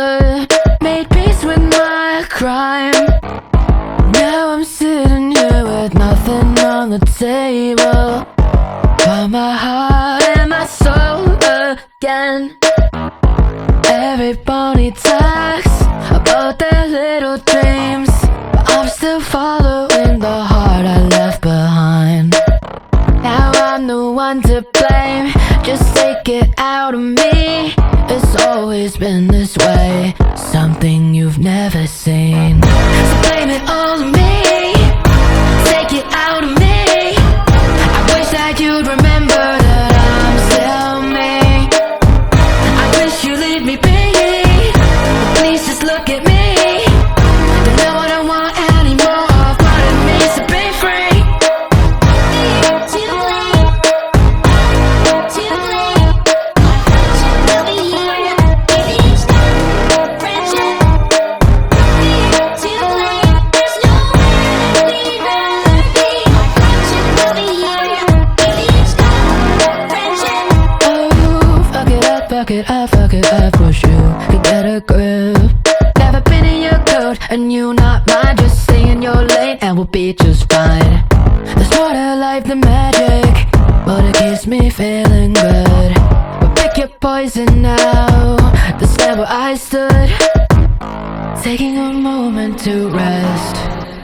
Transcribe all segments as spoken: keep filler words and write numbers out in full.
uh, made peace with my crime. Now I'm sitting here with nothing on the table, but my heart and my soul again. Everybody talks about their little dreams, but I'm still following the heart I left behind. Now I'm the one to blame, just take it out of me. It's always been this way, something you've never seen. So blame it all on me, take it out of me. I wish that you'd remember that I'm still me. I wish you'd leave me be, but please just look at me. Don't know what I want anymore, what it means to be free. Too late, too late. Friendship will be here with each time. Friendship, too late. There's nowhere that we'd rather be. Friendship will be here with each time. Friendship. Oh, fuck it up, fuck it up, fuck it up. Wish you could get a grip. Never been in your code, and you not mine. Just stay in your lane and we'll be just fine. There's more to life than magic, but it keeps me feeling good. But pick your poison now, the stand where I stood, taking a moment to rest,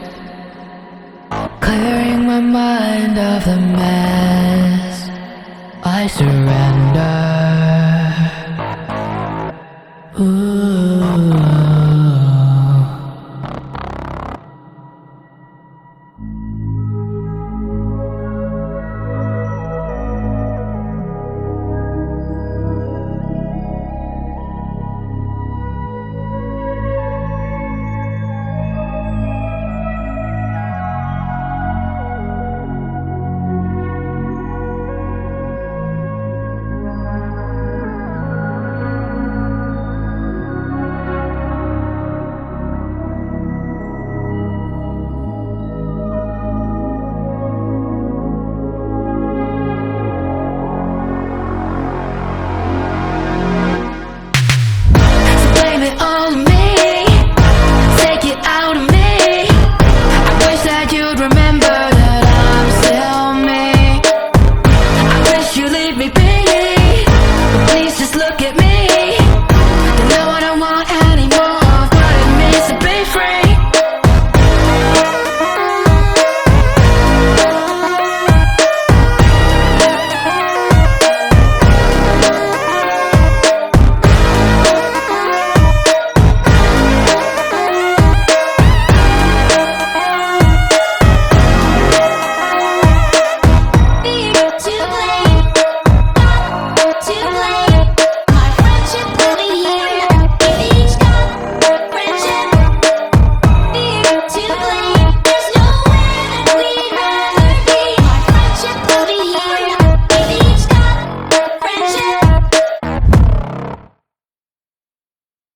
clearing my mind of the mess. I surrender.